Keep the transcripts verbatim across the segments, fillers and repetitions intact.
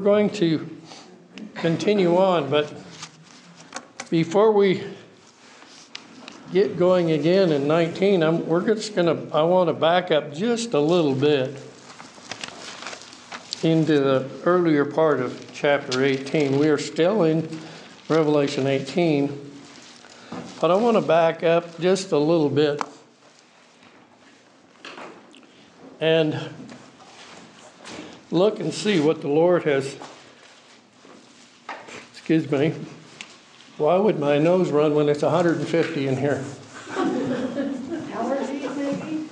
going to continue on, but before we get going again in nineteen, I'm, we're just going to, I want to back up just a little bit into the earlier part of chapter eighteen. We are still in Revelation eighteen, but I want to back up just a little bit and look and see what the Lord has, excuse me, why would my nose run when it's one hundred fifty in here? Allergies, maybe?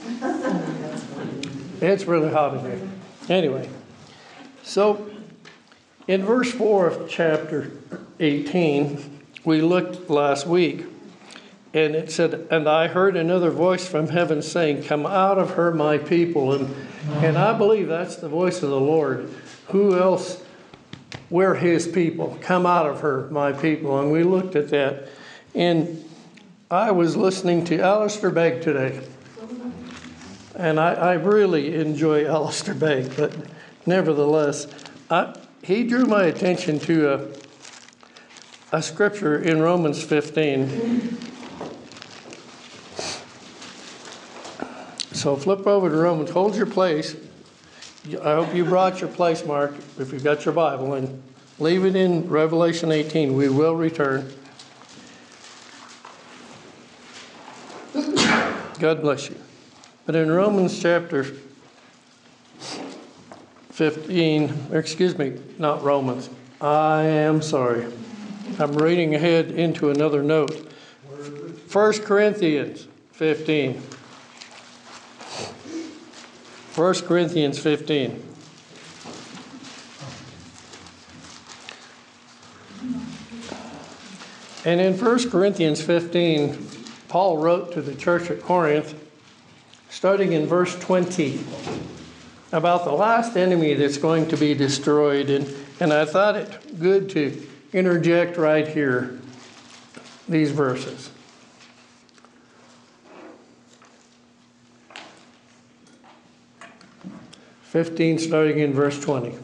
It's really hot in here. Anyway, so in verse four of chapter eighteen, we looked last week, and it said, "And I heard another voice from heaven saying, 'Come out of her, my people.'" And, and I believe that's the voice of the Lord. Who else? We're his people. Come out of her, my people. And we looked at that. And I was listening to Alistair Begg today. And I, I really enjoy Alistair Begg, but nevertheless, I, he drew my attention to a, a scripture in Romans fifteen. So flip over to Romans. Hold your place. I hope you brought your place mark, if you've got your Bible, and leave it in Revelation eighteen. We will return. God bless you. But in Romans chapter fifteen, or excuse me, not Romans. I am sorry. I'm reading ahead into another note. First Corinthians fifteen. First Corinthians fifteen. And in First Corinthians fifteen, Paul wrote to the church at Corinth, starting in verse twenty, about the last enemy that's going to be destroyed. And, and I thought it good to interject right here these verses. fifteen, starting in verse twenty.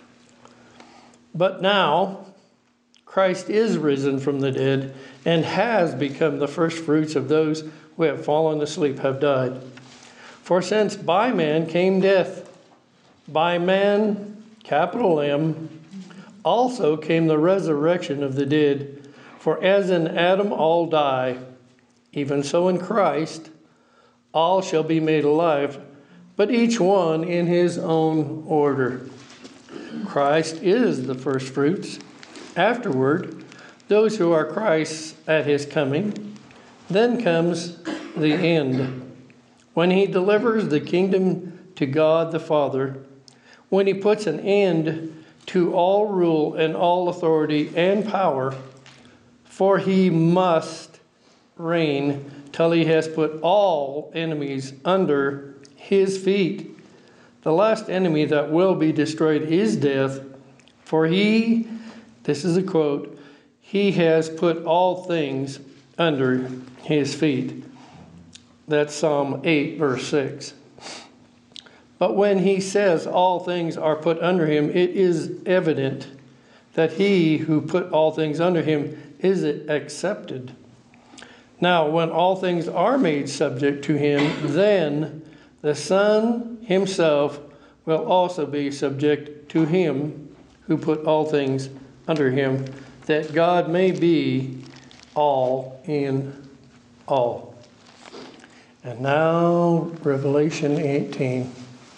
"But now Christ is risen from the dead and has become the firstfruits of those who have fallen asleep, have died. For since by man came death, by man, capital M, also came the resurrection of the dead. For as in Adam all die, even so in Christ all shall be made alive, but each one in his own order. Christ is the firstfruits. Afterward, those who are Christ's at his coming. Then comes the end, when he delivers the kingdom to God the Father, when he puts an end to all rule and all authority and power, for he must reign till he has put all enemies under his feet. The last enemy that will be destroyed is death, for he, this is a quote, he has put all things under his feet. That's Psalm eight, verse six. But when he says all things are put under him, it is evident that he who put all things under him is accepted. Now, when all things are made subject to him, then the Son himself will also be subject to him who put all things under him, that God may be all in all. And now, Revelation eighteen.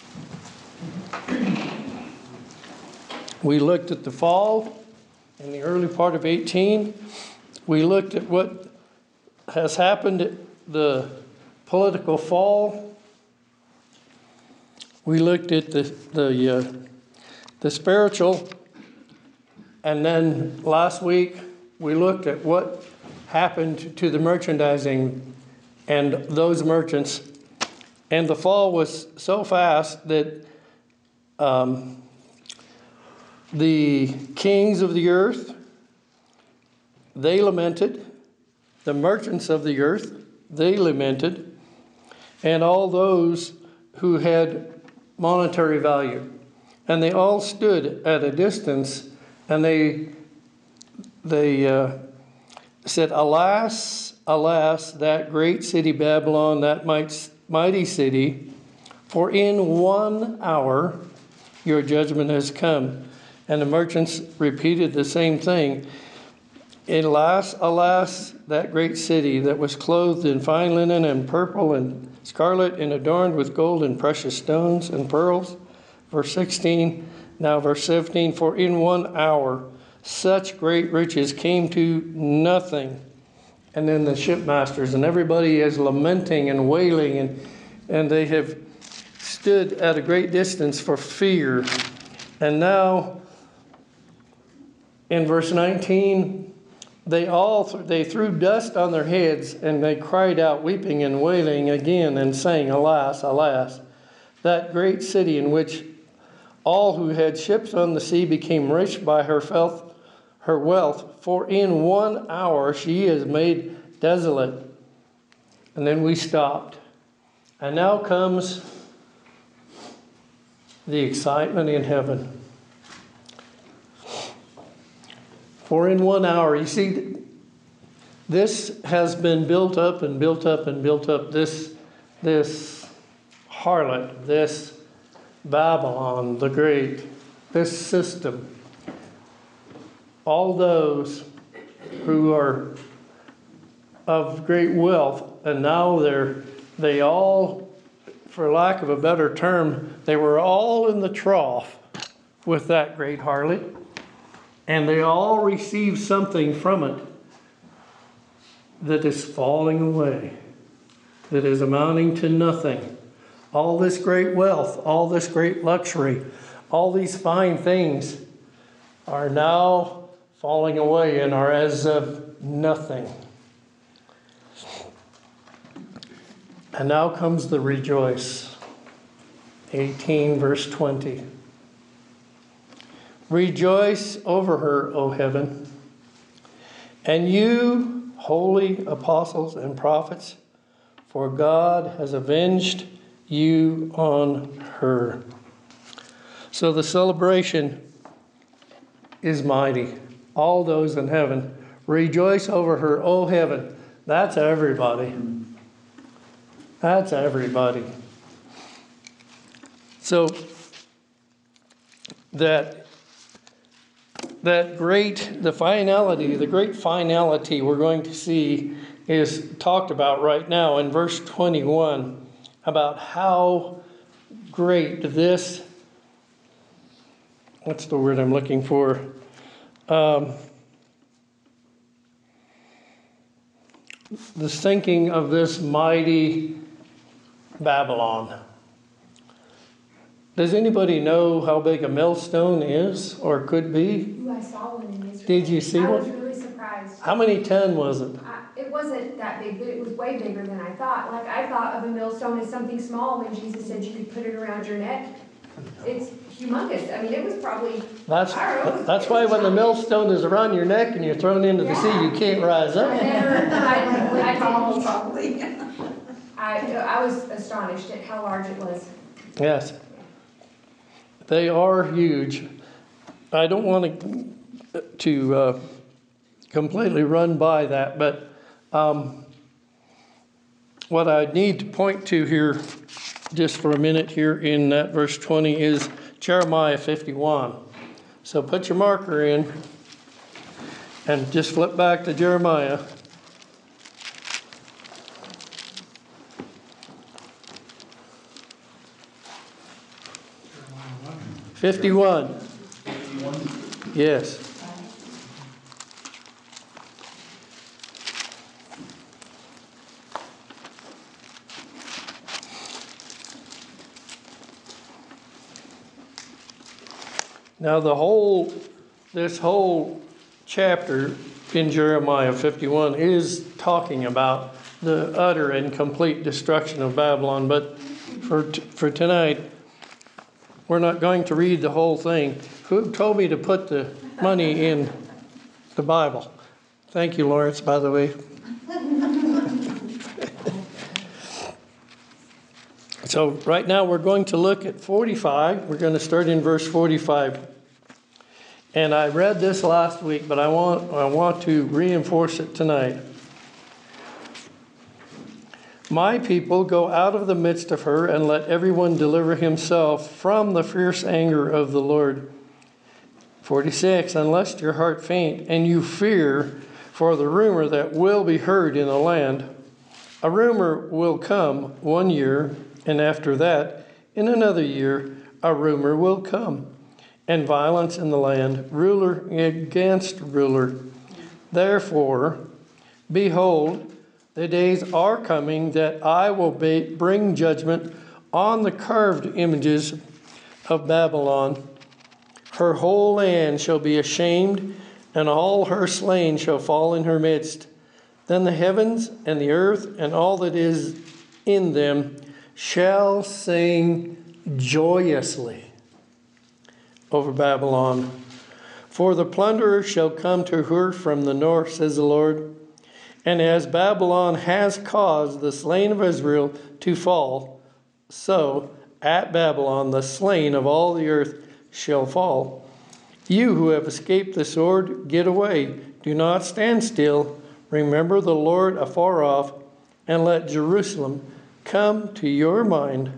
We looked at the fall in the early part of eighteen. We looked at what has happened at the political fall. We looked at the the, uh, the spiritual, and then last week we looked at what happened to the merchandising and those merchants. And the fall was so fast that um, the kings of the earth, they lamented. The merchants of the earth, they lamented. And all those who had monetary value. And they all stood at a distance, and they, they uh, said, Alas, alas, that great city Babylon, that mighty city, for in one hour your judgment has come. And the merchants repeated the same thing. Alas, alas, that great city that was clothed in fine linen and purple and scarlet and adorned with gold and precious stones and pearls. Verse sixteen, now verse seventeen, for in one hour such great riches came to nothing. And then the shipmasters and everybody is lamenting and wailing, and, and they have stood at a great distance for fear. And now in verse nineteen, they all they threw dust on their heads, and they cried out, weeping and wailing again, and saying, Alas, alas, that great city in which all who had ships on the sea became rich by her wealth, her wealth, for in one hour she is made desolate. And then we stopped. And now comes the excitement in heaven. For in one hour, you see, this has been built up and built up and built up. This, this harlot, this Babylon the Great, this system. All those who are of great wealth, and now they're, they all, for lack of a better term, they were all in the trough with that great harlot. And they all receive something from it that is falling away, that is amounting to nothing. All this great wealth, all this great luxury, all these fine things are now falling away and are as of nothing. And now comes the rejoice. eighteen verse twenty. Rejoice over her, O heaven, and you, holy apostles and prophets, for God has avenged you on her. So the celebration is mighty. All those in heaven, rejoice over her, O heaven. That's everybody. That's everybody. So that That great, the finality, the great finality we're going to see is talked about right now in verse twenty-one, about how great this, what's the word I'm looking for? Um, the sinking of this mighty Babylon. Does anybody know how big a millstone is or could be? Ooh, I saw one in Israel. Did you see I one? I was really surprised. How many ton was it? I, it wasn't that big, but it was way bigger than I thought. Like, I thought of a millstone as something small when Jesus said you could put it around your neck. It's humongous. I mean, it was probably, That's, I don't know, it was- that's it why was when the giant. millstone is around your neck and you're thrown into the sea, Yeah. you can't rise I up. never, I, I Tall, didn't, probably. I, I was astonished at how large it was. Yes. They are huge. I don't want to, to uh, completely run by that, but um, what I need to point to here just for a minute here in that verse twenty is Jeremiah fifty-one. So put your marker in and just flip back to Jeremiah. fifty-one. Yes. Now the whole, this whole chapter in Jeremiah fifty-one is talking about the utter and complete destruction of Babylon. But for t- for tonight, we're not going to read the whole thing. Who told me to put the money in the Bible? Thank you, Lawrence, by the way. So right now we're going to look at forty-five. We're going to start in verse forty-five. And I read this last week, but I want, I want to reinforce it tonight. My people, go out of the midst of her, and let everyone deliver himself from the fierce anger of the Lord. forty-six, unless your heart faint, and you fear for the rumor that will be heard in the land. A rumor will come one year, and after that, in another year, a rumor will come, and violence in the land, ruler against ruler. Therefore, behold, the days are coming that I will be, bring judgment on the carved images of Babylon. Her whole land shall be ashamed, and all her slain shall fall in her midst. Then the heavens and the earth and all that is in them shall sing joyously over Babylon. For the plunderer shall come to her from the north, says the Lord. And as Babylon has caused the slain of Israel to fall, so at Babylon the slain of all the earth shall fall. You who have escaped the sword, get away. Do not stand still. Remember the Lord afar off, and let Jerusalem come to your mind.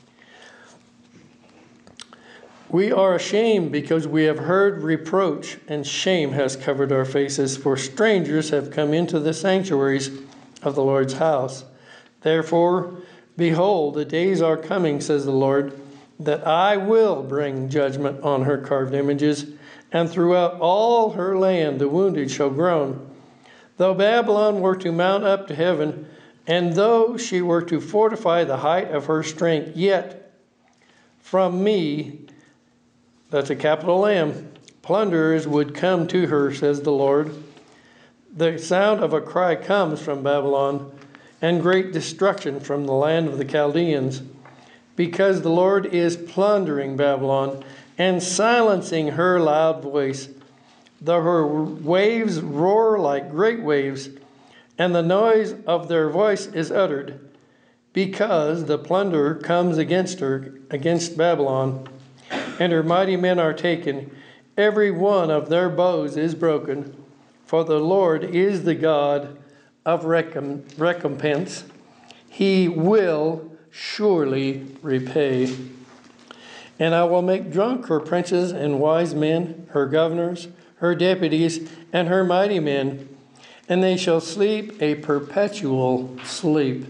We are ashamed because we have heard reproach, and shame has covered our faces, for strangers have come into the sanctuaries of the Lord's house. Therefore, behold, the days are coming, says the Lord, that I will bring judgment on her carved images, and throughout all her land the wounded shall groan. Though Babylon were to mount up to heaven, and though she were to fortify the height of her strength, yet from me, that's a capital M, plunderers would come to her, says the Lord. The sound of a cry comes from Babylon, and great destruction from the land of the Chaldeans, because the Lord is plundering Babylon and silencing her loud voice. Though her waves roar like great waves, and the noise of their voice is uttered, because the plunderer comes against her, against Babylon, and her mighty men are taken. Every one of their bows is broken, for the Lord is the God of recomp- recompense. He will surely repay. And I will make drunk her princes and wise men, her governors, her deputies, and her mighty men, and they shall sleep a perpetual sleep.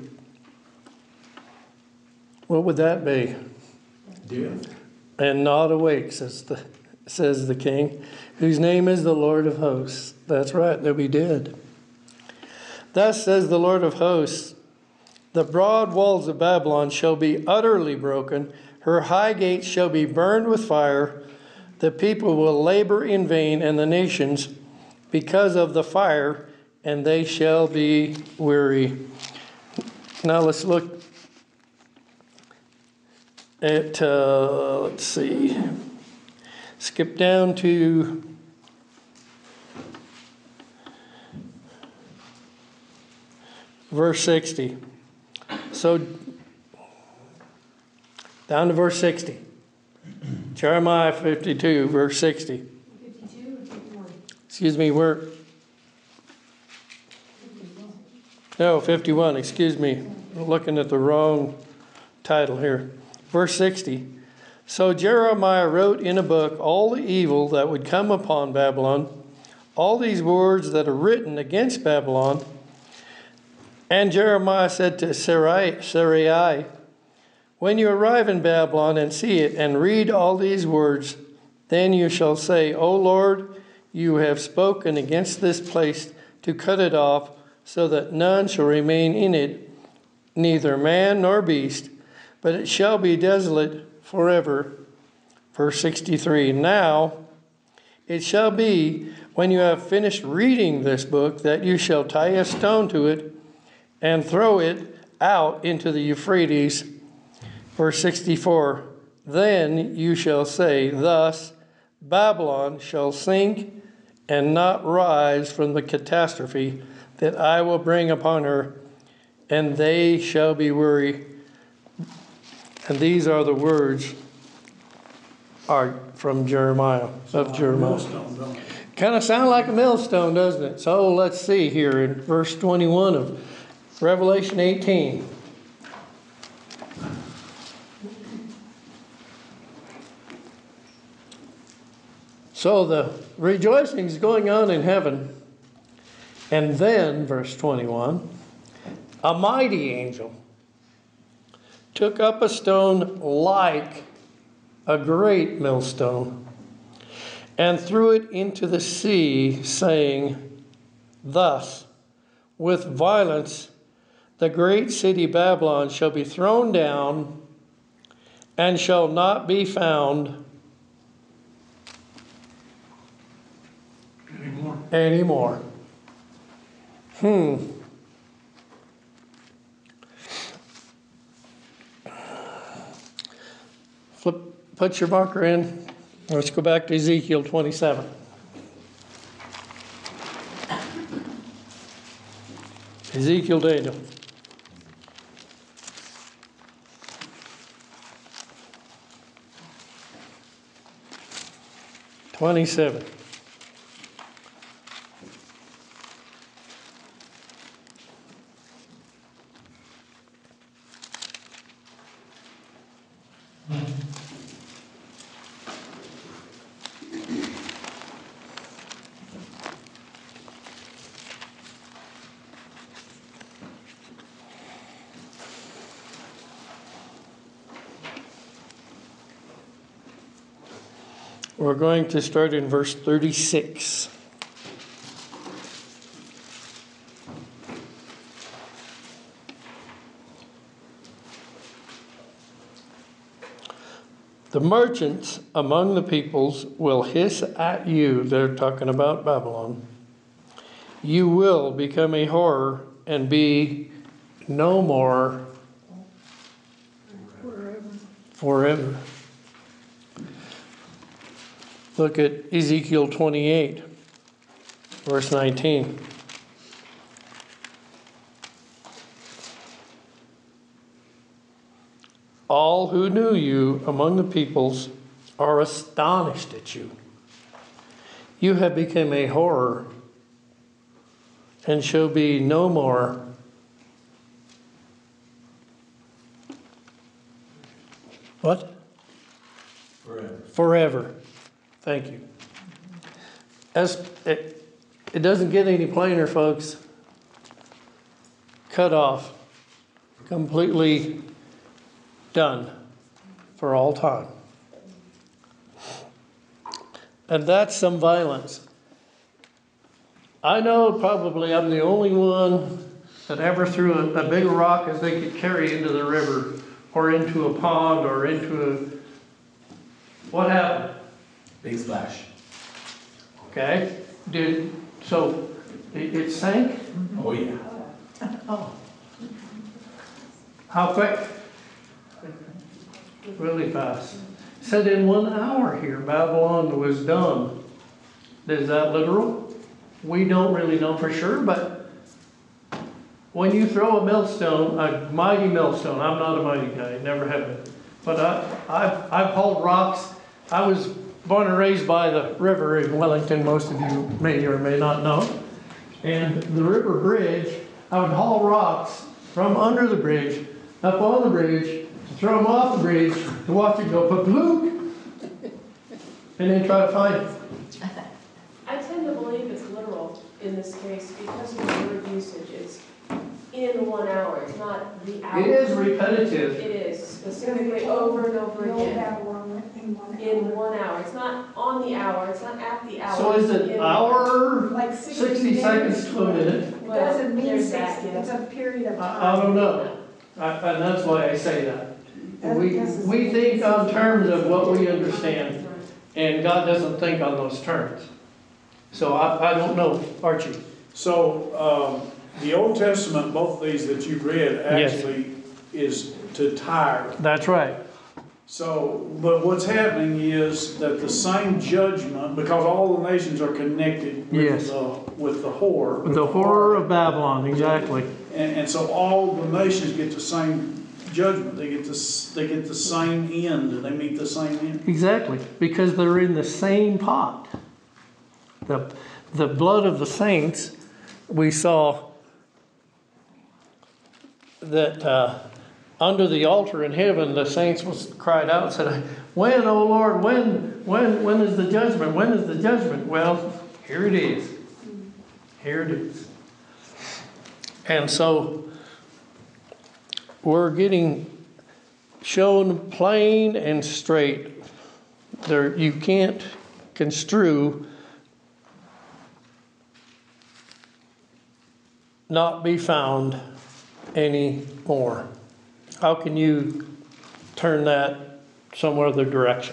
What would that be? Death. And not awake, says the, says the king, whose name is the Lord of hosts. That's right, they'll be dead. Thus says the Lord of hosts, the broad walls of Babylon shall be utterly broken, her high gates shall be burned with fire, the people will labor in vain, and the nations because of the fire, and they shall be weary. Now let's look at, uh, let's see, skip down to verse sixty. So, down to verse sixty. Jeremiah fifty-two, verse sixty. fifty-two or fifty-one? Excuse me, we're... No, fifty-one, excuse me. I'm looking at the wrong title here. Verse sixty. So Jeremiah wrote in a book all the evil that would come upon Babylon, all these words that are written against Babylon. And Jeremiah said to Sarai, Sarai, when you arrive in Babylon and see it and read all these words, then you shall say, O Lord, you have spoken against this place to cut it off, so that none shall remain in it, neither man nor beast, but it shall be desolate forever. Verse sixty-three, now it shall be, when you have finished reading this book, that you shall tie a stone to it and throw it out into the Euphrates. Verse sixty-four, then you shall say, thus Babylon shall sink and not rise from the catastrophe that I will bring upon her, and they shall be weary. And these are the words are from Jeremiah, of Jeremiah. Kind of sound like a millstone, doesn't it? So let's see here in verse twenty-one of Revelation eighteen. So the rejoicing is going on in heaven. And then, verse twenty-one, a mighty angel took up a stone like a great millstone and threw it into the sea, saying, thus, with violence, the great city Babylon shall be thrown down and shall not be found Anymore. anymore. Hmm. Flip, put your marker in. Let's go back to Ezekiel twenty-seven. Ezekiel Daniel. twenty-seven. We're going to start in verse thirty-six. The merchants among the peoples will hiss at you. They're talking about Babylon. You will become a horror and be no more Forever. forever. Look at Ezekiel twenty-eight, verse nineteen. All who knew you among the peoples are astonished at you. You have become a horror and shall be no more. What? Forever. Forever. Thank you. As it, it doesn't get any plainer, folks. Cut off. Completely done for all time. And that's some violence. I know probably I'm the only one that ever threw a, a big rock as they could carry into the river or into a pond or into a... What happened? Big splash. Okay? Did, so it, it sank? Oh, yeah. Oh. How quick? Really fast. Said in one hour here, Babylon was done. Is that literal? We don't really know for sure, but when you throw a millstone, a mighty millstone, I'm not a mighty guy, never have been, but I, I've, I've hauled rocks. I was born and raised by the river in Wellington, most of you may or may not know. And the river bridge, I would haul rocks from under the bridge, up on the bridge, to throw them off the bridge, to watch it go pa-bloop, and then try to find it. I tend to believe it's literal in this case because of the word usage. It's in one hour, it's not the hour. It is repetitive. It is, specifically over and over again. In one hour. It's not on the hour, it's not at the hour. So is it's it in hour, Like sixty seconds to a minute? It Well, doesn't mean there's that, sixty, yeah. it's a period of I, I time. don't know. I, and that's why I say that. That's We, because it's- we think on terms of what we understand, and God doesn't think on those terms. So I, I don't know, Archie. So, um, the Old Testament, both of these that you've read, Yes. actually is to Tyre. That's right. So, but what's happening is that the same judgment, because all the nations are connected Yes. with the, with the whore. with The horror of Babylon, exactly. And, and so all the nations get the same judgment. They get the, they get the same end. They meet the same end. Exactly, because they're in the same pot. The, the blood of the saints, we saw that uh, under the altar in heaven, the saints was cried out and said, when, O Lord, when, when, when is the judgment? When is the judgment? Well, here it is. Here it is. And so we're getting shown plain and straight. There, you can't construe, not be found anymore. How can you turn that some other direction?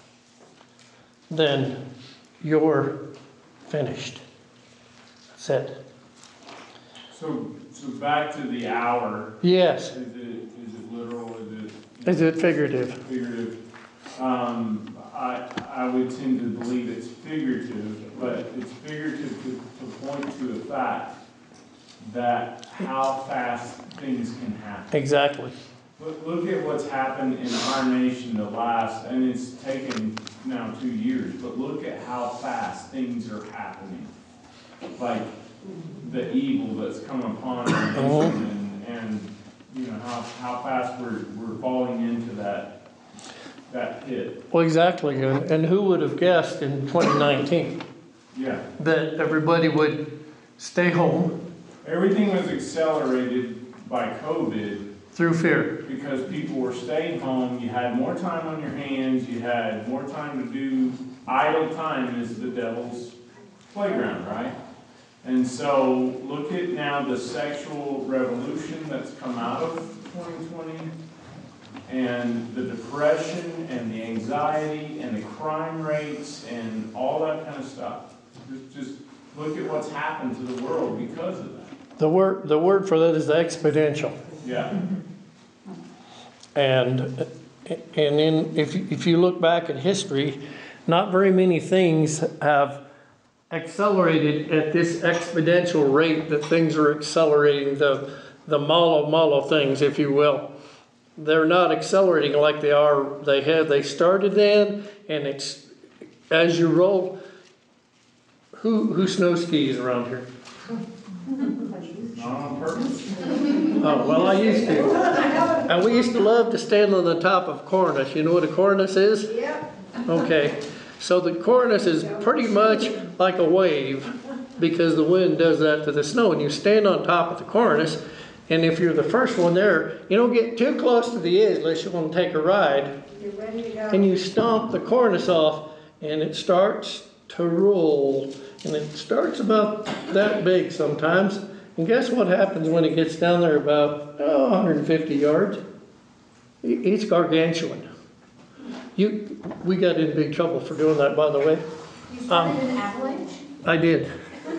Then you're finished. That's it. So, so back to the hour. Yes. Is it, is it literal? Is it? Is it figurative? Figurative. Um, I, I would tend to believe it's figurative, but it's figurative to, to point to the fact that how fast things can happen. Exactly. Look, look at what's happened in our nation the last, and it's taken now two years, but look at how fast things are happening. Like the evil that's come upon our nation, and, and you know, how, how fast we're, we're falling into that, that pit. Well, exactly. And, and who would have guessed in twenty nineteen Yeah. that everybody would stay home Everything was accelerated by COVID through fear? because people were staying home. You had more time on your hands. You had more time to do idle time is the devil's playground, right? And so look at now the sexual revolution that's come out of twenty twenty, and the depression and the anxiety and the crime rates and all that kind of stuff. Just, just look at what's happened to the world because of that. The word, the word for that is exponential. Yeah. And, and in, if, if you look back at history, not very many things have accelerated at this exponential rate that things are accelerating, the, the malo malo things, if you will. They're not accelerating like they are, they have, they started then, and it's, as you roll, who, who snow skis around here? Not on purpose. Oh, well, I used to. And we used to love to stand on the top of cornice. You know what a cornice is? Yep. Okay. So the cornice is pretty much like a wave because the wind does that to the snow. And you stand on top of the cornice, and if you're the first one there, you don't get too close to the edge unless you want to take a ride. You're ready to go. And you stomp the cornice off, and it starts to roll. And it starts about that big sometimes. And guess what happens when it gets down there about oh, one hundred fifty yards? It's gargantuan. You, we got in big trouble for doing that, by the way. You started Um, an avalanche? I did.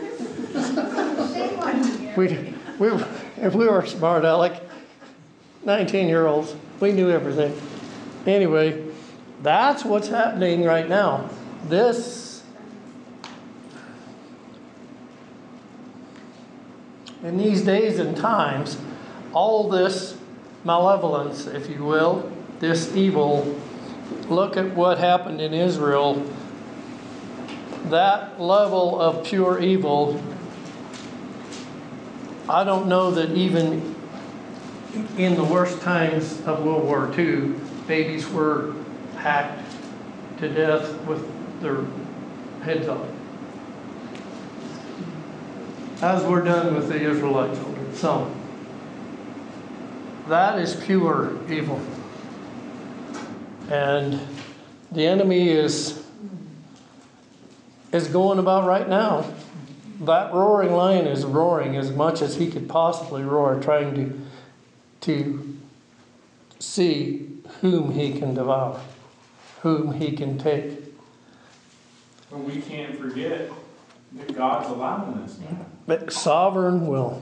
Shame on you. We, we, if we were smart aleck, nineteen-year-olds, we knew everything. Anyway, that's what's happening right now. This in these days and times, all this malevolence, if you will, this evil, look at what happened in Israel. That level of pure evil, I don't know that even in the worst times of World War Two, babies were hacked to death with their heads off. As we're done with the Israelite children. So, that is pure evil. And the enemy is, is going about right now. That roaring lion is roaring as much as he could possibly roar, trying to, to see whom he can devour, whom he can take. But we can't forget that God's allowing this now. But sovereign will.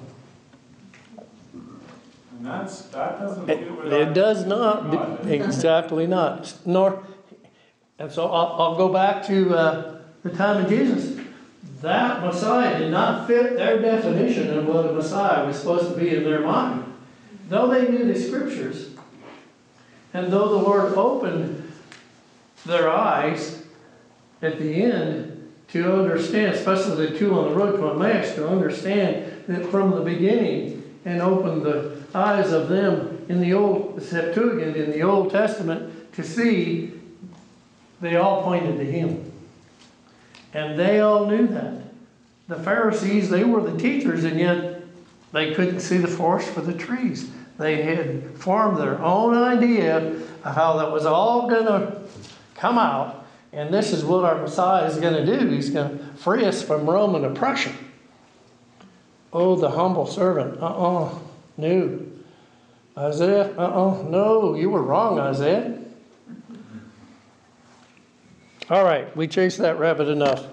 And that's, that doesn't It, do with it our- does not, God. exactly not. Nor, and so I'll, I'll go back to uh, the time of Jesus. That Messiah did not fit their definition of what a Messiah was supposed to be in their mind. Though they knew the scriptures, And though the Lord opened their eyes at the end to understand, especially the two on the road to Emmaus, to understand that from the beginning, and opened the eyes of them in the Old Septuagint, in the Old Testament, to see, they all pointed to him. And they all knew that. The Pharisees, they were the teachers, and yet they couldn't see the forest for the trees. They had formed their own idea of how that was all going to come out, and this is what our Messiah is going to do. He's going to free us from Roman oppression. Oh, the humble servant. Uh-uh. No. Isaiah. Uh-uh. No, you were wrong, Isaiah. All right, we chased that rabbit enough.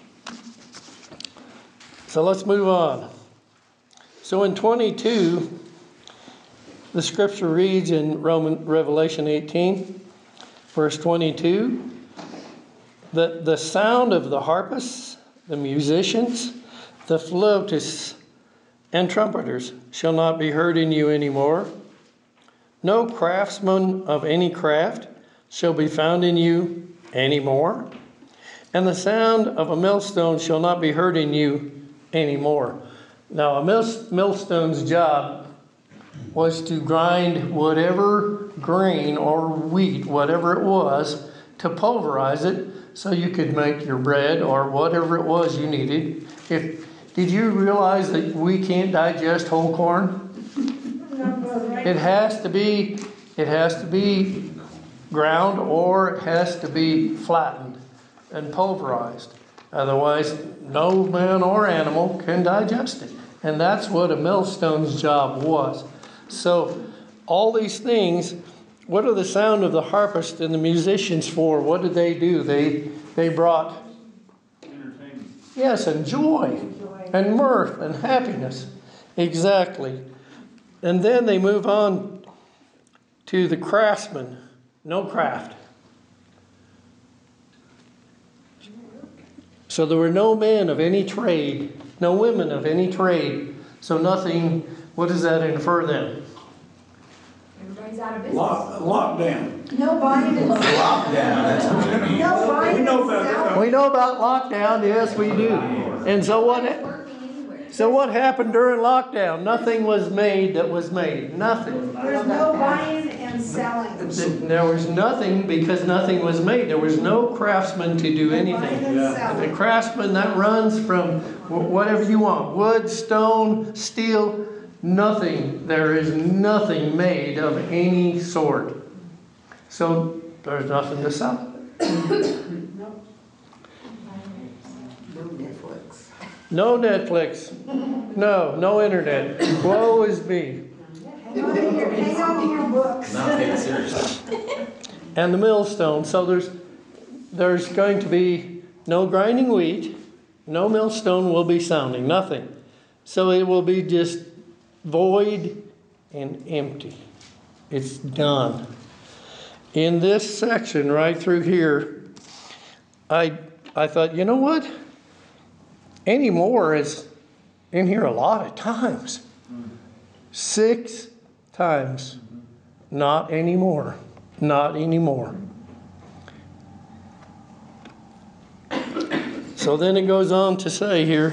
So let's move on. So in twenty-two, the scripture reads in Roman Revelation eighteen, verse twenty-two, that the sound of the harpists, the musicians, the flautists, and trumpeters shall not be heard in you anymore. No craftsman of any craft shall be found in you anymore. And the sound of a millstone shall not be heard in you anymore. Now, a mill- millstone's job was to grind whatever grain or wheat, whatever it was, to pulverize it so you could make your bread or whatever it was you needed. If Did you realize that we can't digest whole corn? It has to be, it has to be ground, or it has to be flattened and pulverized. Otherwise, no man or animal can digest it. And that's what a millstone's job was. So all these things, what are the sound of the harpist and the musicians for? What did they do? They they brought Entertainment. Yes, and joy and mirth and happiness. Exactly. And then they move on to the craftsman. No craft. So there were no men of any trade, no women of any trade. So nothing, what does that infer then? Everybody's out of business. Lock, lockdown. No buying and selling. Lockdown, that's what it means. No buying We and know about selling. We know about lockdown, yes we do. And so what, Nobody's working anywhere. so what happened during lockdown? Nothing was made that was made. Nothing. There's no buying and selling. There was nothing because nothing was made. There was no craftsman to do Buying anything. and Yeah. selling. The craftsman, that runs from wh- whatever you want. Wood, stone, steel, nothing. There is nothing made of any sort. So there's nothing to sell. No Netflix. No Netflix. No, no internet. Woe is me. Hang on to your, hang on to your books. Not taken seriously. And the millstone. So there's there's going to be no grinding wheat, no millstone will be sounding, nothing. So it will be just void and empty. It's done. In this section right through here, I I thought, you know what? Anymore is in here a lot of times. Six times. Not anymore. Not anymore. So then it goes on to say here,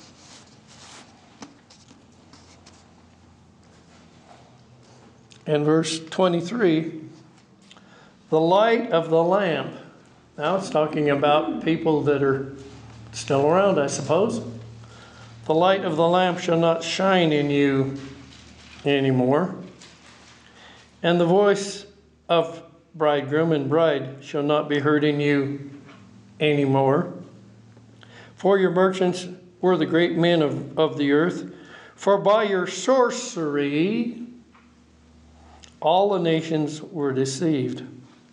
in verse twenty-three, the light of the lamp. Now it's talking about people that are still around, I suppose. The light of the lamp shall not shine in you anymore, and the voice of bridegroom and bride shall not be heard in you anymore. For your merchants were the great men of, of the earth, for by your sorcery all the nations were deceived.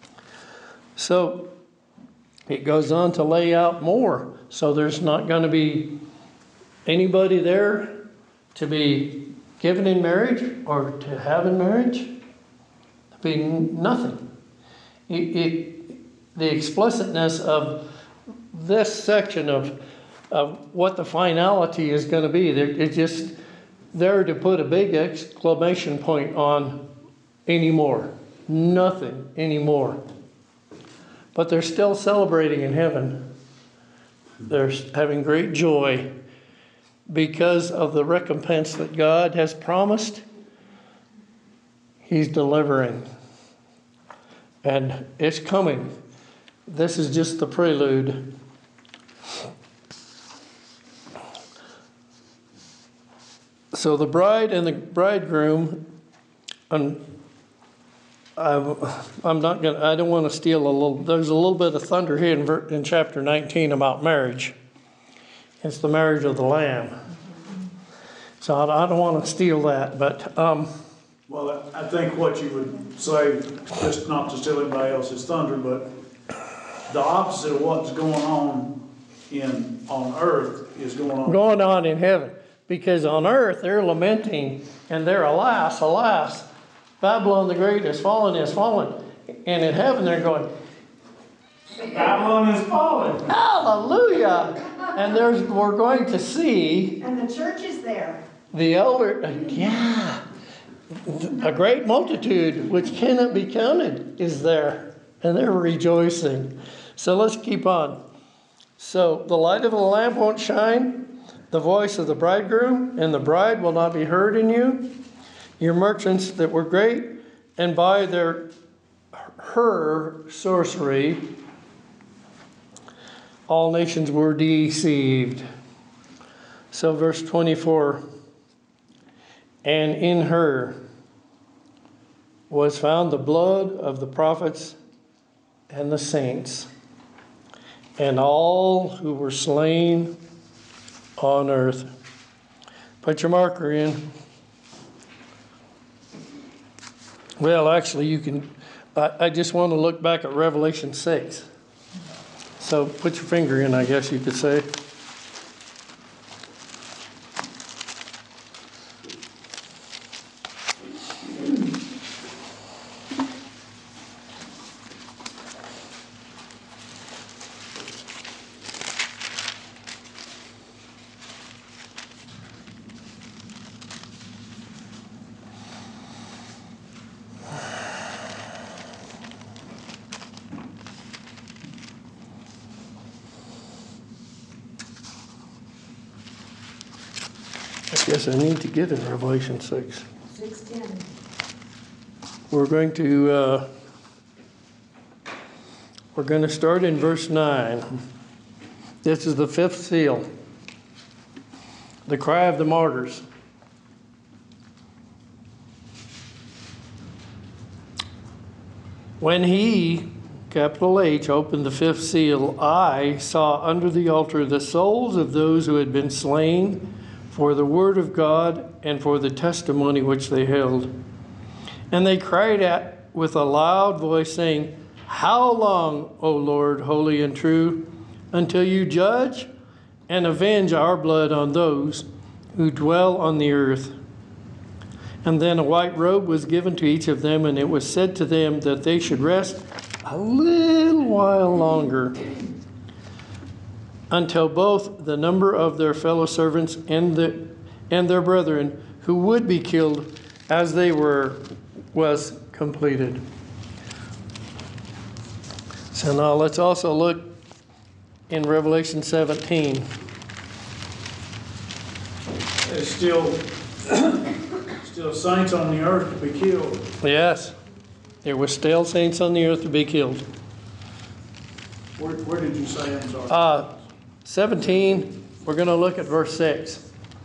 So it goes on to lay out more. So there's not going to be anybody there to be given in marriage or to have in marriage. There'll be nothing. It, it, the explicitness of this section of, of what the finality is going to be, it's just there to put a big exclamation point on anymore. nothing anymore. But they're still celebrating in heaven. They're having great joy because of the recompense that God has promised. He's delivering. And it's coming. This is just the prelude. So the bride and the bridegroom, and I'm, I'm not gonna. I don't want to steal a little. There's a little bit of thunder here in, ver, in chapter nineteen about marriage. It's the marriage of the Lamb. So I, I don't want to steal that, but um, Well, I I think what you would say, just not to steal anybody else's thunder, but the opposite of what's going on in, on earth is going on. going on in heaven, because on earth they're lamenting and they're alas, alas, Babylon the Great has fallen, has fallen, and in heaven they're going, Babylon is fallen. hallelujah! And there's, we're going to see And the church is there. the elder, yeah, a great multitude which cannot be counted is there, and they're rejoicing. So let's keep on. So the light of the lamp won't shine, the voice of the bridegroom and the bride will not be heard in you. Your merchants that were great, and by their her sorcery, all nations were deceived. So verse twenty-four, and in her was found the blood of the prophets and the saints, and all who were slain on earth. Put your marker in. Well, actually, you can, I, I just want to look back at Revelation six. So put your finger in, I guess you could say. I guess I need to get in Revelation six. Six ten. We're going to uh, we're going to start in verse nine. This is the fifth seal, the cry of the martyrs. When he, capital H, opened the fifth seal, I saw under the altar the souls of those who had been slain for the word of God and for the testimony which they held. And they cried out with a loud voice, saying, How long, O Lord, holy and true, until you judge and avenge our blood on those who dwell on the earth? And then a white robe was given to each of them, and it was said to them that they should rest a little while longer, until both the number of their fellow servants and the and their brethren who would be killed as they were was completed. So now let's also look in Revelation seventeen. There's still, still saints on the earth to be killed. Yes, there were still saints on the earth to be killed. Where, where did you say, I'm sorry? Uh, seventeen, we're going to look at verse six.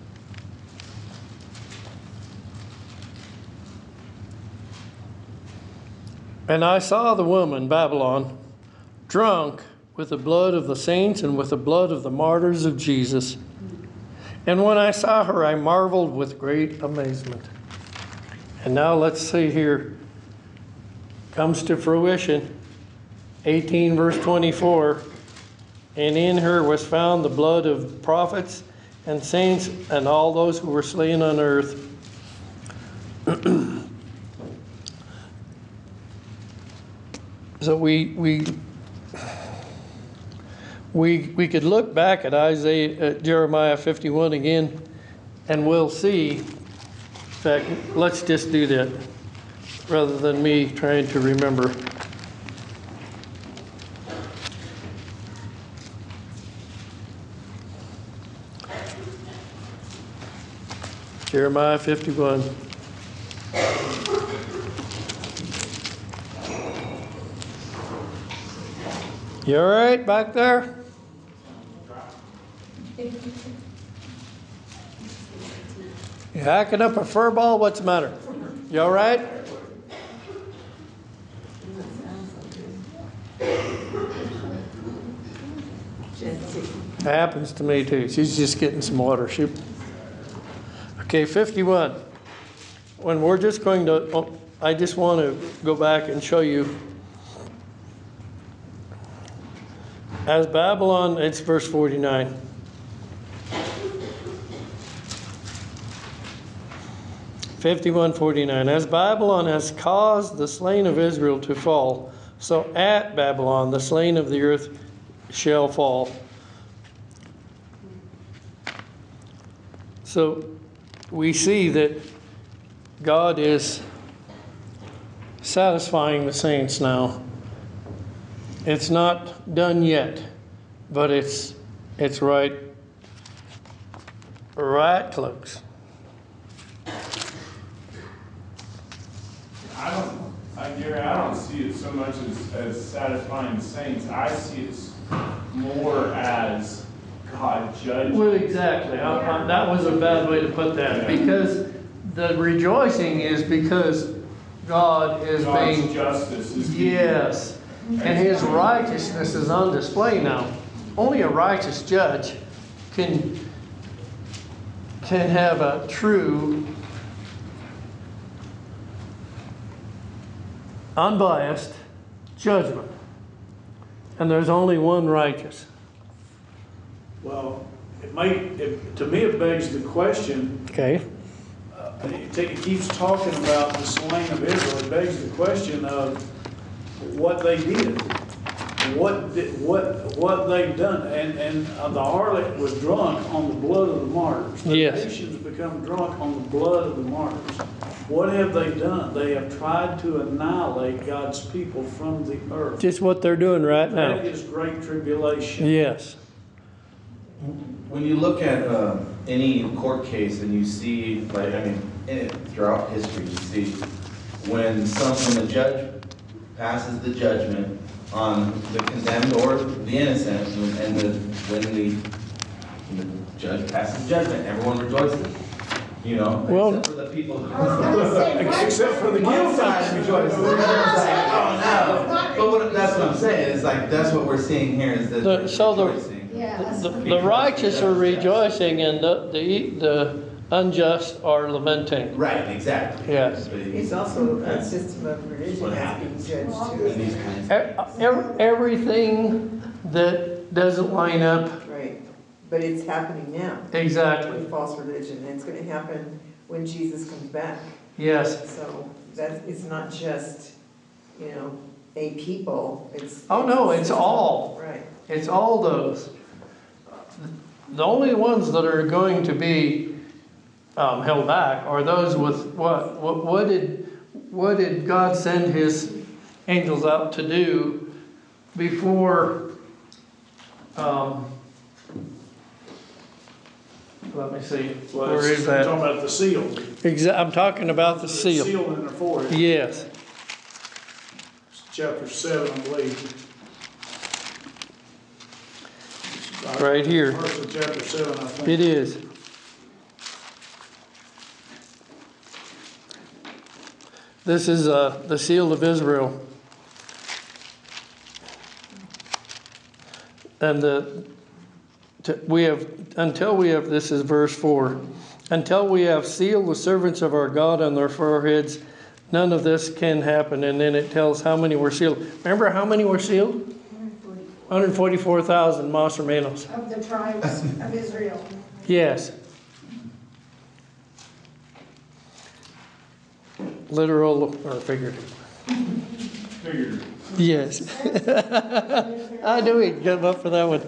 And I saw the woman, Babylon, drunk with the blood of the saints and with the blood of the martyrs of Jesus. And when I saw her, I marveled with great amazement. And now let's see here. Comes to fruition. eighteen verse twenty-four. And in her was found the blood of prophets and saints and all those who were slain on earth. So we we we we could look back at Isaiah, uh, Jeremiah fifty-one again, and we'll see. In fact, let's just do that. rather than me trying to remember. Jeremiah fifty-one. You all right back there? You hacking up a fur ball? What's the matter? You all right? Happens to me too. She's just getting some water. She... Okay, fifty-one. When we're just going to, oh, I just want to go back and show you. As Babylon, it's verse forty-nine. fifty-one forty-nine. As Babylon has caused the slain of Israel to fall, so at Babylon the slain of the earth shall fall. So we see that God is satisfying the saints now. It's not done yet, but it's it's right right close. I don't, I, Gary, I don't see it so much as, as satisfying the saints. I see it more as God judging. Well, exactly. I, I, that was a bad way to put that, Yeah. because the rejoicing is because God is God's being justice is. yes, and His righteousness is on display now. Only a righteous judge can can have a true, unbiased judgment. And there's only one righteous. Well, it may, it, to me, it begs the question, Okay. uh, it, it keeps talking about the slain of Israel. It begs the question of what they did. What did, what, what they've done. And, and uh, the harlot was drunk on the blood of the martyrs. The Yes. nations become drunk on the blood of the martyrs. What have they done? They have tried to annihilate God's people from the earth. Just what they're doing right That now. is great tribulation. Yes. When you look at uh, any court case and you see, like, I mean, in it, throughout history, you see when some, when the judge passes the judgment on the condemned or the innocent, and the, when the, when the judge passes judgment, everyone rejoices. You know, Well- except for the people. Except for the One guilty. side rejoices, the other side, oh no. But what, that's what I'm saying, it's like, that's what we're seeing here, is that The- they're so the- rejoicing. Yeah, that's The, the righteous are rejoicing and the, the, the unjust are lamenting. Right, exactly. Yes. But It's also a system of religion What that's being happens judged in these too. kinds E- of- ev- Everything that doesn't line up, Right, but it's happening now exactly, with false religion, and it's gonna happen when Jesus comes back. yes. So that, it's not just, you know, a people, it's. Oh, no, it's system. all. Right. It's all those. The only ones that are going to be um, held back are those with what? What, what did what did God send His angels out to do before? Um, let me see. Well, Where it's- is I'm that? talking about the seal. Exa- I'm talking about the seal. Seal in their forehead. Yes. It's chapter seven, I believe. Right here. First of chapter seven, I think. It is. This is uh, the seal of Israel. And the, to, we have, until we have, this is verse four, until we have sealed the servants of our God on their foreheads, none of this can happen. And then it tells how many were sealed. Remember how many were sealed? one hundred forty-four thousand Mas Hermanos. of the tribes of Israel. Yes. Literal or figurative? Figured. Yes. I knew he'd come up for that one.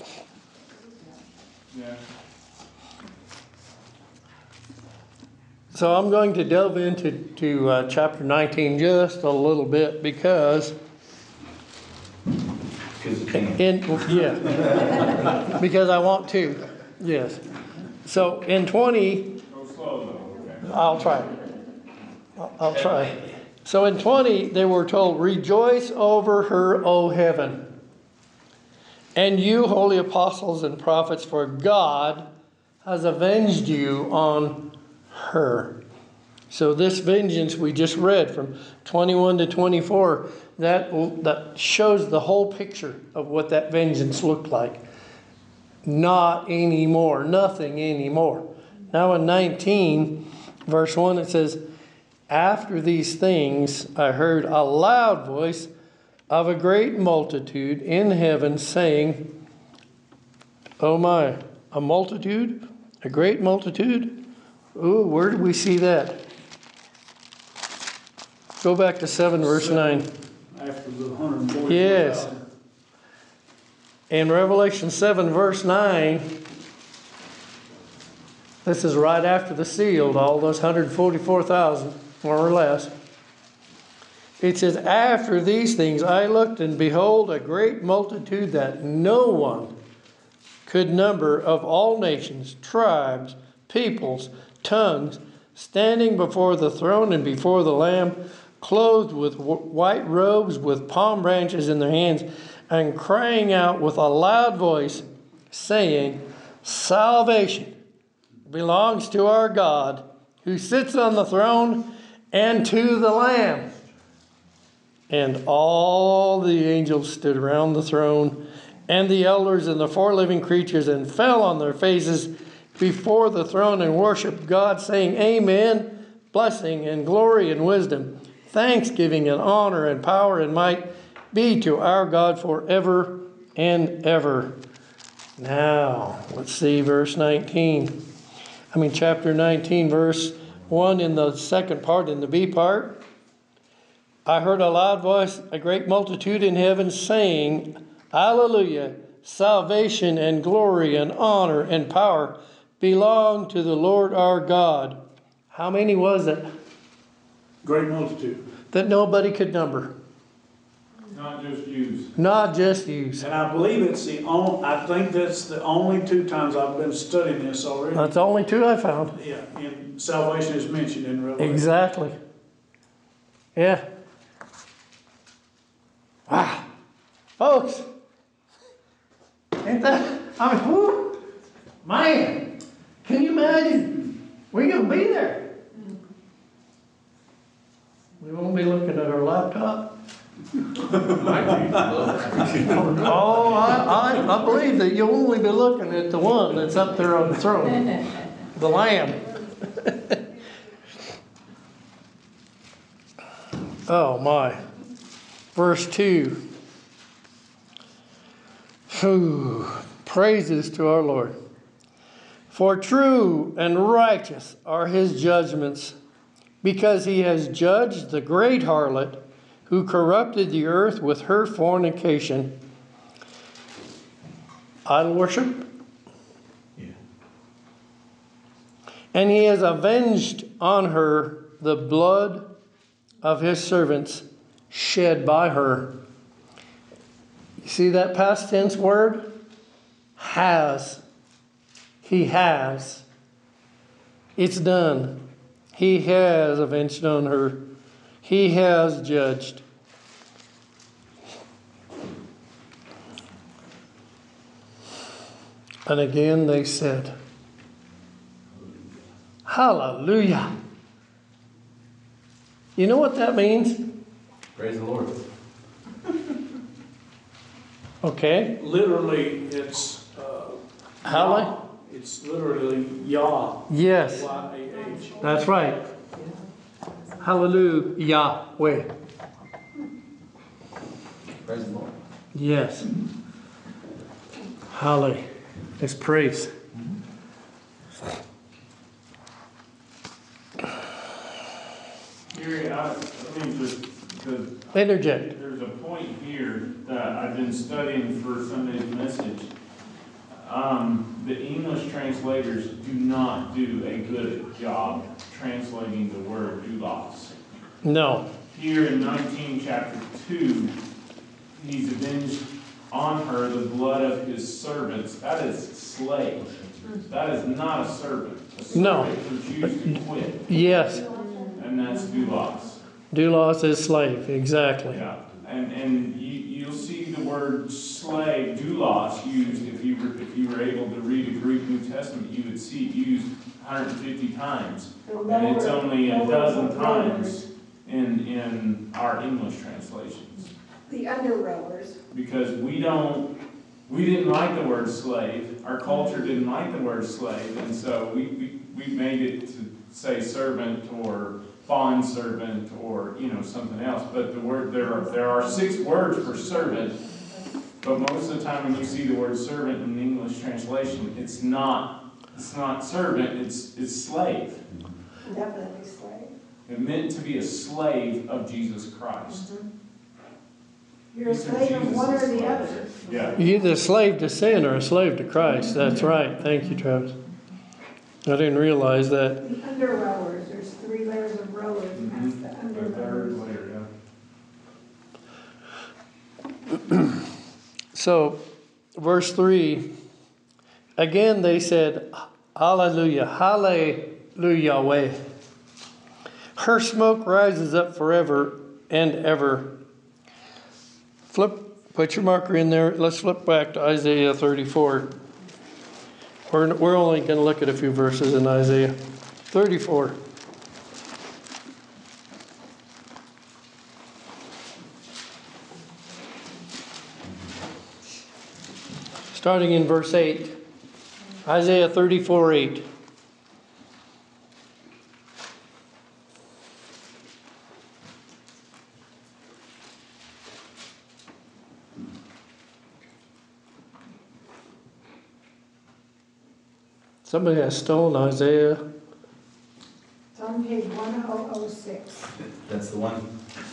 Yeah. So I'm going to delve into to, uh, chapter nineteen just a little bit because Because you can. in, yeah, because I want to, yes. So in twenty, Go slow though, okay? I'll try. I'll- I'll try. So in twenty, they were told, rejoice over her, O heaven, and you, holy apostles and prophets, for God has avenged you on her. So this vengeance we just read from twenty-one to twenty-four, that, that shows the whole picture of what that vengeance looked like. Not anymore, nothing anymore. Now in nineteen, verse one, it says, after these things I heard a loud voice of a great multitude in heaven saying, oh my, a multitude? A great multitude? Ooh, where did we see that? Go back to seven, verse nine. After the hundred and forty-four Yes. thousand. In Revelation seven, verse nine, this is right after the sealed, all those one hundred forty-four thousand, more or less. It says, after these things I looked, and behold, a great multitude that no one could number, of all nations, tribes, peoples, tongues, standing before the throne and before the Lamb, clothed with white robes, with palm branches in their hands, and crying out with a loud voice, saying, salvation belongs to our God, who sits on the throne, and to the Lamb. And all the angels stood around the throne, and the elders and the four living creatures, and fell on their faces before the throne and worshiped God, saying, amen, blessing and glory and wisdom, thanksgiving and honor and power and might be to our God forever and ever. Now, let's see verse nineteen. I mean, chapter nineteen, verse one in the second part, in the B part. I heard a loud voice, a great multitude in heaven saying, Alleluia, salvation and glory and honor and power belong to the Lord our God. How many was it? Great multitude. That nobody could number. Not just Jews. Not just you. And I believe it's the only, I think that's the only two times I've been studying this already. That's the only two I found. Yeah, and salvation is mentioned in Revelation. Exactly. Yeah. Wow. Folks. Ain't that, I mean, whoo, man, can you imagine? We're going to be there. We won't be looking at our laptop. Oh, I, I, I believe that you'll only be looking at the one that's up there on the throne, the Lamb. Oh my. Verse two. Whew. Praises to our Lord. For true and righteous are his judgments, because he has judged the great harlot who corrupted the earth with her fornication. Idol worship. Yeah. And he has avenged on her the blood of his servants shed by her. You see that past tense word? Has. He has. It's done. He has avenged on her. He has judged. And again they said, Hallelujah. You know what that means? Praise the Lord. Okay. Literally, it's, uh, Hallelujah. Yah. It's literally Yah. Yes, Y A H. that's right. Hallelujah, Yahweh. Praise the Lord. Yes. Hallelujah. It's praise. Gary, I, let me just, because Interject. there's a point here that I've been studying for Sunday's message. Um, the English translators do not do a good job translating the word doulos. No. Here in nineteen, chapter two, he's avenged on her the blood of his servants. That is slave. That is not a servant. A servant No. refused to quit, Yes. and that's doulos. Doulos is slave, exactly. Yeah, and, and you, you'll see the word slave, doulos, used, if you were, if you were able to read a Greek New Testament, you would see it used one hundred fifty times. And it's only a dozen times in, in our English translations. The under rowers. Because we don't, we didn't like the word slave, our culture didn't like the word slave, and so we, we, we made it to say servant or bond servant or, you know, something else. But the word, there are, there are six words for servant, but most of the time when you see the word servant in the English translation, it's not, it's not servant, it's, it's slave. Definitely slave. It meant to be a slave of Jesus Christ. You're a These are slave of one or Jesus' the slaves. other. Yeah. You're either a slave to sin or a slave to Christ. That's right. Thank you, Travis. I didn't realize that. The under rowers, there's three layers of rowers, and that's the The under third rowers. layer, yeah. So, verse three, again they said, Hallelujah, Hallelujah, Yahweh. Her smoke rises up forever and ever. Flip, put your marker in there. Let's flip back to Isaiah thirty-four. We're, we're only going to look at a few verses in Isaiah thirty-four. Starting in verse eight. Isaiah thirty-four, eight. Somebody has stolen Isaiah. It's on page one oh oh six. That's the one.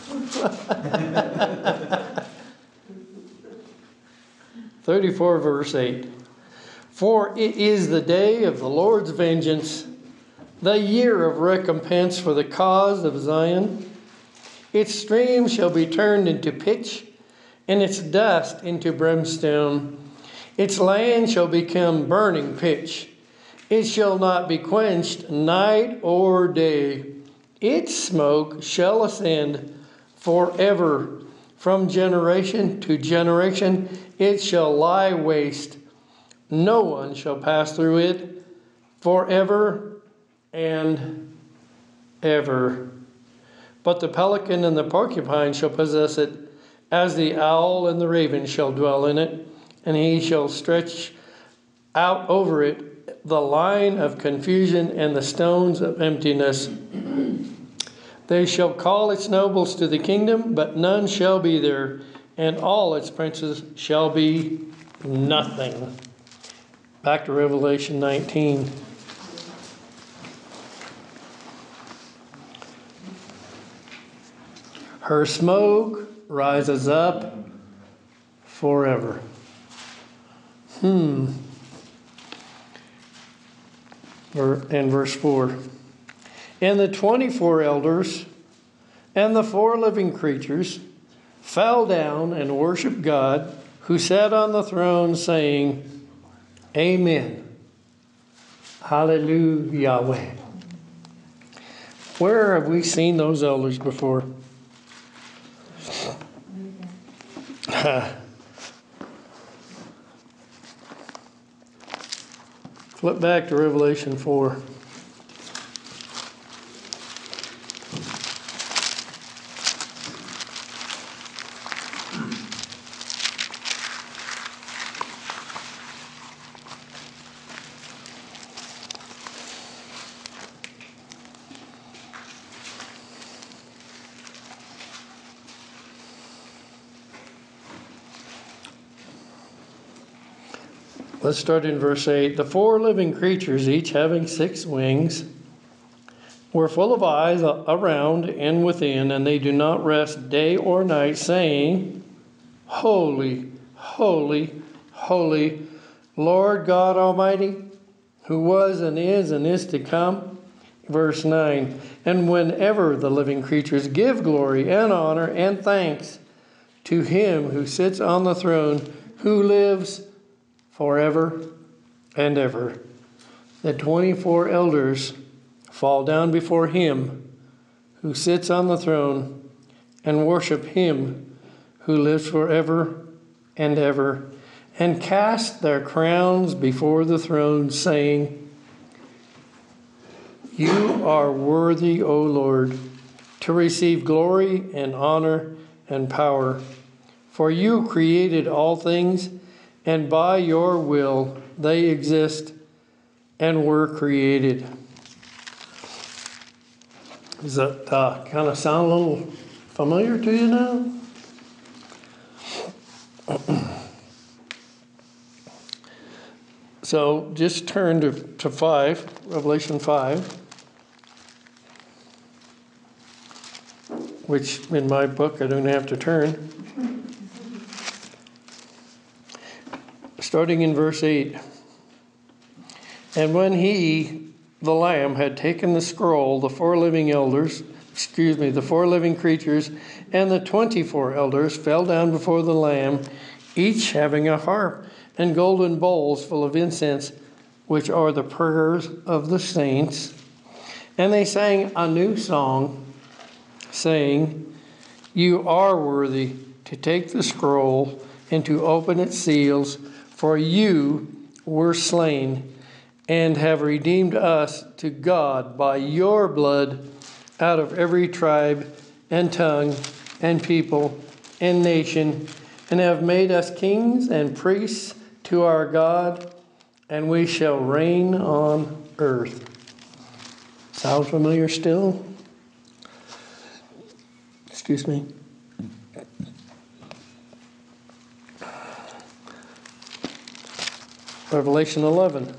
thirty-four, verse eight. For it is the day of the Lord's vengeance, the year of recompense for the cause of Zion. Its stream shall be turned into pitch, and its dust into brimstone. Its land shall become burning pitch. It shall not be quenched night or day. Its smoke shall ascend forever. From generation to generation it shall lie waste. No one shall pass through it forever and ever. But the pelican and the porcupine shall possess it, as the owl and the raven shall dwell in it, and he shall stretch out over it the line of confusion and the stones of emptiness. They shall call its nobles to the kingdom, but none shall be there, and all its princes shall be nothing. Back to Revelation nineteen. Her smoke rises up forever. Hmm. And verse four. And the twenty-four elders and the four living creatures fell down and worshiped God, who sat on the throne, saying, Amen. Hallelujah, Yahweh. Where have we seen those elders before? Flip back to Revelation four. Let's start in verse eight. The four living creatures, each having six wings, were full of eyes around and within, and they do not rest day or night, saying, Holy, holy, holy, Lord God Almighty, who was and is and is to come. verse nine. And whenever the living creatures give glory and honor and thanks to him who sits on the throne, who lives forever and ever. The twenty-four elders fall down before him who sits on the throne and worship him who lives forever and ever, and cast their crowns before the throne, saying, You are worthy, O Lord, to receive glory and honor and power. For you created all things, and by your will they exist and were created. Does that uh, kind of sound a little familiar to you now? So just turn to, to five, Revelation five, which in my book I don't have to turn. Starting in verse eight. And when he, the Lamb, had taken the scroll, the four living elders, excuse me, the four living creatures and the twenty-four elders fell down before the Lamb, each having a harp and golden bowls full of incense, which are the prayers of the saints. And they sang a new song, saying, You are worthy to take the scroll and to open its seals, for you were slain and have redeemed us to God by your blood out of every tribe and tongue and people and nation, and have made us kings and priests to our God, and we shall reign on earth. Sound familiar still? Excuse me. Revelation eleven.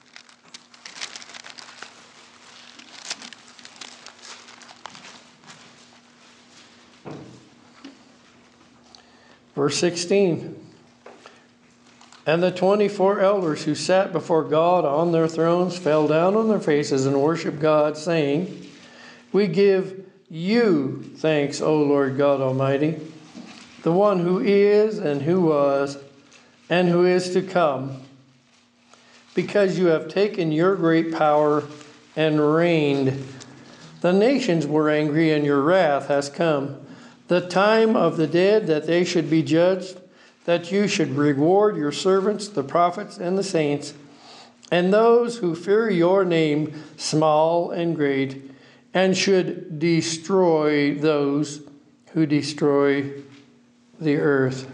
Verse sixteen. And the twenty-four elders who sat before God on their thrones fell down on their faces and worshiped God, saying, We give you thanks, O Lord God Almighty, the one who is and who was and who is to come, because you have taken your great power and reigned. The nations were angry, and your wrath has come. The time of the dead, that they should be judged, that you should reward your servants, the prophets and the saints, and those who fear your name, small and great, and should destroy those who destroy the earth.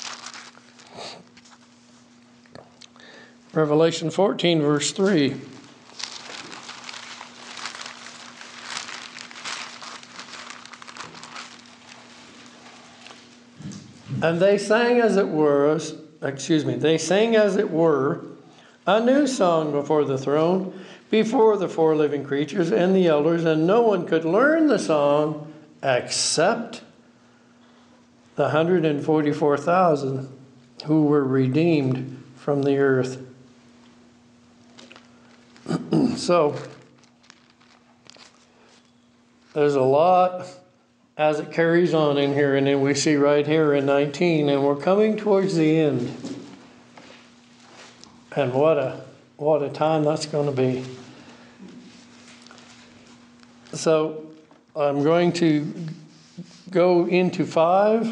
Revelation fourteen, verse three. And they sang as it were, excuse me, they sang as it were, a new song before the throne, before the four living creatures and the elders, and no one could learn the song except the one hundred forty-four thousand who were redeemed from the earth. So, there's a lot as it carries on in here, and then we see right here in nineteen, and we're coming towards the end. And what a what a time that's going to be. So I'm going to go into five.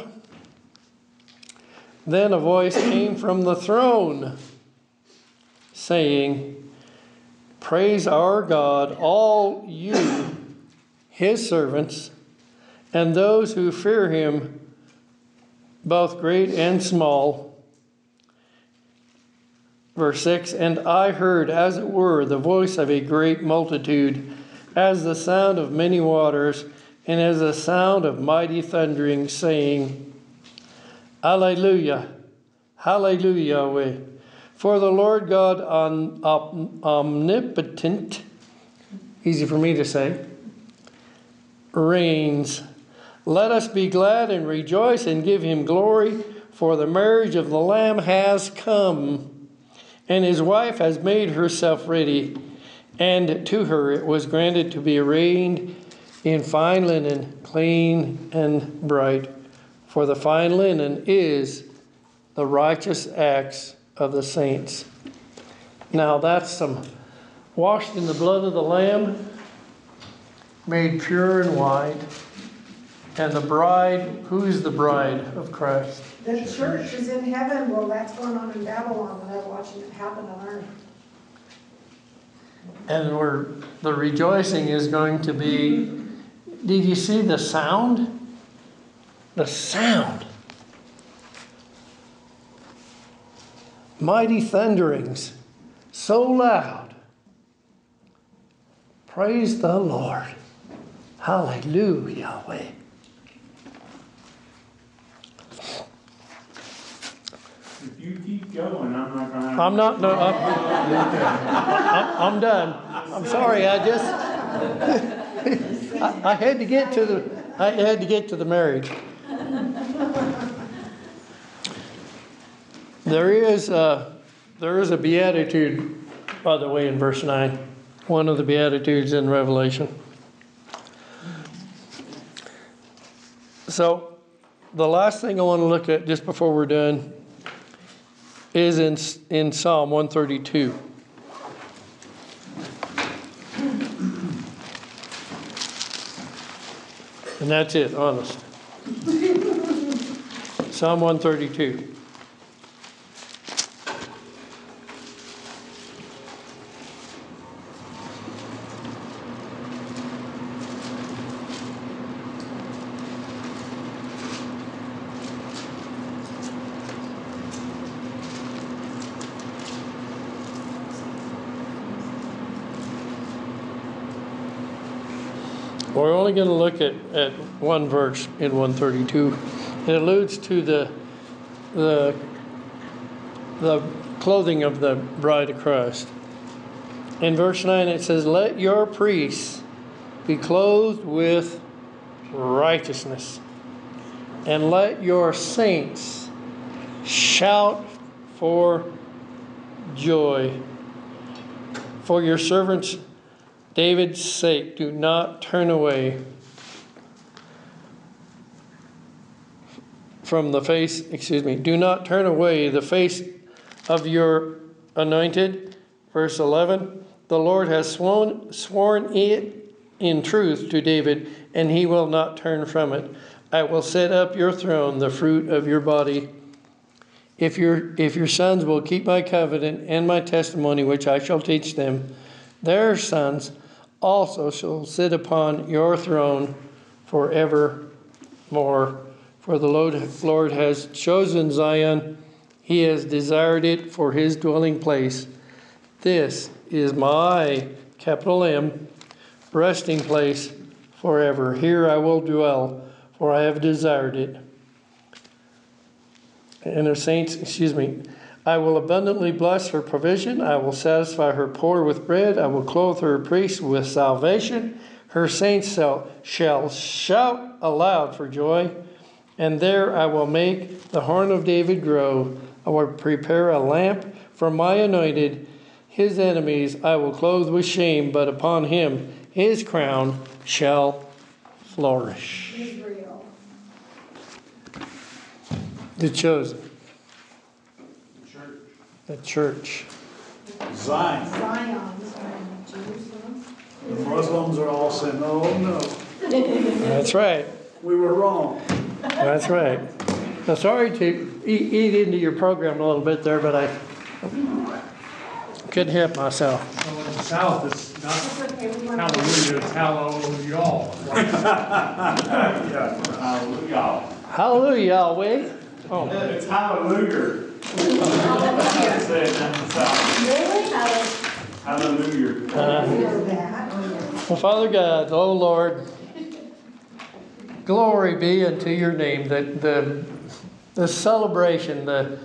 Then a voice came from the throne, saying, Praise our God, all you, his servants, and those who fear him, both great and small. Verse six, And I heard, as it were, the voice of a great multitude, as the sound of many waters, and as the sound of mighty thundering, saying, Alleluia, Hallelujah, Yahweh. For the Lord God om- om- omnipotent, easy for me to say, reigns. Let us be glad and rejoice and give him glory, for the marriage of the Lamb has come, and his wife has made herself ready. And to her it was granted to be arrayed in fine linen, clean and bright. For the fine linen is the righteous acts of the saints. Now that's some washed in the blood of the Lamb, made pure and white. And the bride, who's the bride of Christ? The church is in heaven. Well, that's going on in Babylon, and they're watching it happen on earth. And we're, the rejoicing is going to be, did you see the sound? The sound. Mighty thunderings, so loud. Praise the Lord. Hallelujah, Yahweh. If you keep going, I'm not gonna. I'm not, no, I'm, I'm, I'm done. I'm sorry, I just, I, I had to get to the, I had to get to the marriage. There is a, there is a beatitude, by the way, in verse nine. One of the beatitudes in Revelation. So, the last thing I want to look at just before we're done is in, in Psalm one thirty-two. And that's it, honest. Psalm one thirty-two. We're only going to look at, at one verse in one thirty-two. It alludes to the, the, the clothing of the bride of Christ. In verse nine it says, "Let your priests be clothed with righteousness, and let your saints shout for joy. For your servants David's sake, do not turn away from the face, excuse me, do not turn away the face of your anointed." Verse eleven, "The Lord has sworn, sworn it in truth to David, and he will not turn from it. I will set up your throne, the fruit of your body. If your, if your sons will keep my covenant and my testimony, which I shall teach them, their sons also shall sit upon your throne forevermore. For the Lord has chosen Zion. He has desired it for his dwelling place. This is my, capital M, resting place forever. Here I will dwell, for I have desired it." And the saints, excuse me, "I will abundantly bless her provision. I will satisfy her poor with bread. I will clothe her priests with salvation. Her saints shall, shall shout aloud for joy. And there I will make the horn of David grow. I will prepare a lamp for my anointed. His enemies I will clothe with shame, but upon him his crown shall flourish." Israel. The chosen. The church. Zion. Zion, Jerusalem. The Muslims are all saying, "Oh no, That's right. we were wrong." That's right. Now, sorry to eat, eat into your program a little bit there, but I couldn't help myself. So in the South, it's not It's okay, we want to. hallelujah, it's hallelujah. Yeah, hallelujah. Hallelujah, Yahweh. Oh, It's hallelujah. Hallelujah. Say it in the South. Really? Hallelujah. uh, Feel that. well, Father God, oh Lord, glory be unto your name. The the the celebration, the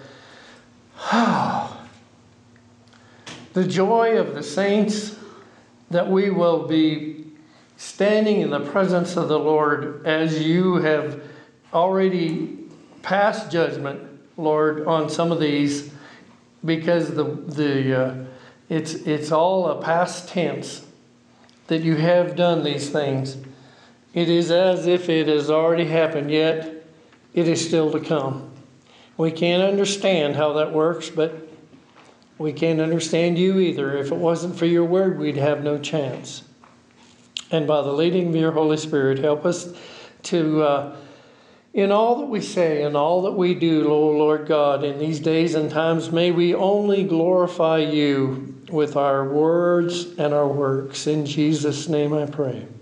the joy of the saints, that we will be standing in the presence of the Lord as you have already passed judgment, Lord, on some of these, because the the uh, It's, it's all a past tense that you have done these things. It is as if it has already happened, yet it is still to come. We can't understand how that works, but we can't understand you either. If it wasn't for your word, we'd have no chance. And by the leading of your Holy Spirit, help us to, uh, in all that we say and all that we do, Lord, Lord God, in these days and times, may we only glorify you with our words and our works. In Jesus' name I pray.